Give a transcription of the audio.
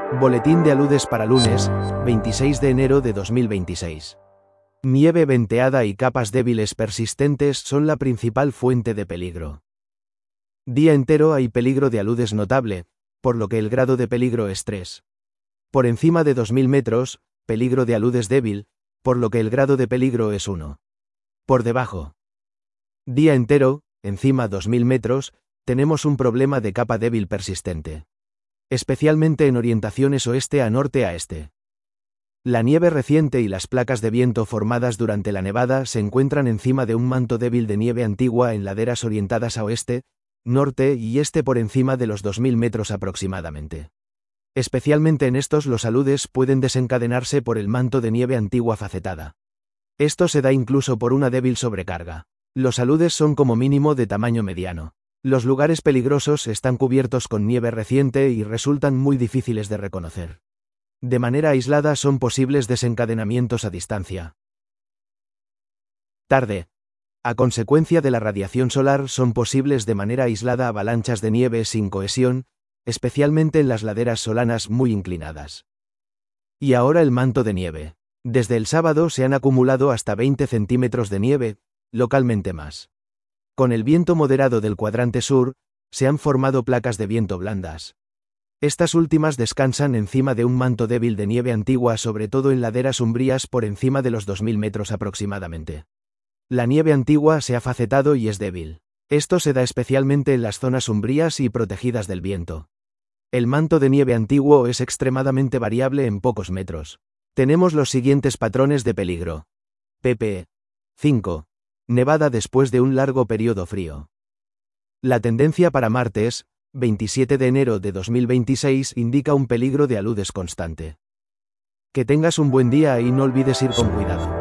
Boletín de aludes para lunes, 26 de enero de 2026. Nieve venteada y capas débiles persistentes son la principal fuente de peligro. Día entero hay peligro de aludes notable, por lo que el grado de peligro es 3. Por encima de 2000 metros, peligro de aludes débil, por lo que el grado de peligro es 1. Por debajo. Día entero, encima 2000 metros, tenemos un problema de capa débil persistente. Especialmente en orientaciones oeste a norte a este. La nieve reciente y las placas de viento formadas durante la nevada se encuentran encima de un manto débil de nieve antigua en laderas orientadas a oeste, norte y este por encima de los 2000 metros aproximadamente. Especialmente en estos los aludes pueden desencadenarse por el manto de nieve antigua facetada. Esto se da incluso por una débil sobrecarga. Los aludes son como mínimo de tamaño mediano. Los lugares peligrosos están cubiertos con nieve reciente y resultan muy difíciles de reconocer. De manera aislada son posibles desencadenamientos a distancia. Tarde. A consecuencia de la radiación solar son posibles de manera aislada avalanchas de nieve sin cohesión, especialmente en las laderas solanas muy inclinadas. Y ahora el manto de nieve. Desde el sábado se han acumulado hasta 20 centímetros de nieve, localmente más. Con el viento moderado del cuadrante sur, se han formado placas de viento blandas. Estas últimas descansan encima de un manto débil de nieve antigua, sobre todo en laderas umbrías por encima de los 2000 metros aproximadamente. La nieve antigua se ha facetado y es débil. Esto se da especialmente en las zonas umbrías y protegidas del viento. El manto de nieve antiguo es extremadamente variable en pocos metros. Tenemos los siguientes patrones de peligro. pp. 5. Nevada después de un largo periodo frío. La tendencia para martes, 27 de enero de 2026, indica un peligro de aludes constante. Que tengas un buen día y no olvides ir con cuidado.